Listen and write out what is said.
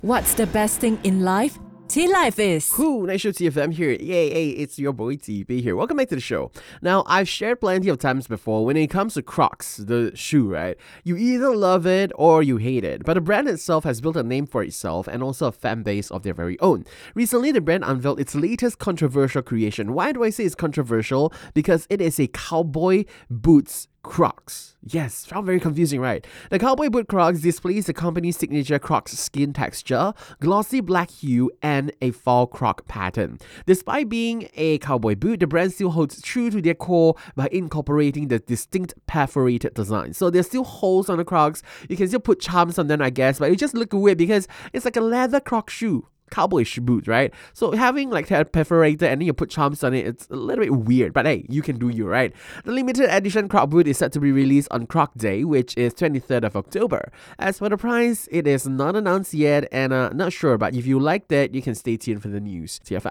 What's the best thing in life? Tea Life is. Cool, nice show TFM here. Yay, it's your boy TB here. Welcome back to the show. Now, I've shared plenty of times before when it comes to Crocs, the shoe, right? You either love it or you hate it. But the brand itself has built a name for itself and also a fan base of their very own. Recently, the brand unveiled its latest controversial creation. Why do I say it's controversial? Because it is a cowboy boots Crocs. Yes, sound very confusing, right? The cowboy boot Crocs displays the company's signature Crocs skin texture, glossy black hue, and a fall Croc pattern. Despite being a cowboy boot, the brand still holds true to their core by incorporating the distinct perforated design. So there's still holes on the Crocs. You can still put charms on them, I guess, but it just look weird because it's like a leather Croc shoe. Cowboy boot, right? So having like that perforated and then you put charms on it, it's a little bit weird, but hey, you can do you, right? The limited edition Croc boot is set to be released on Croc Day, which is 23rd of October. As for the price, it is not announced yet and not sure, but if you like that, you can stay tuned for the news. TFI.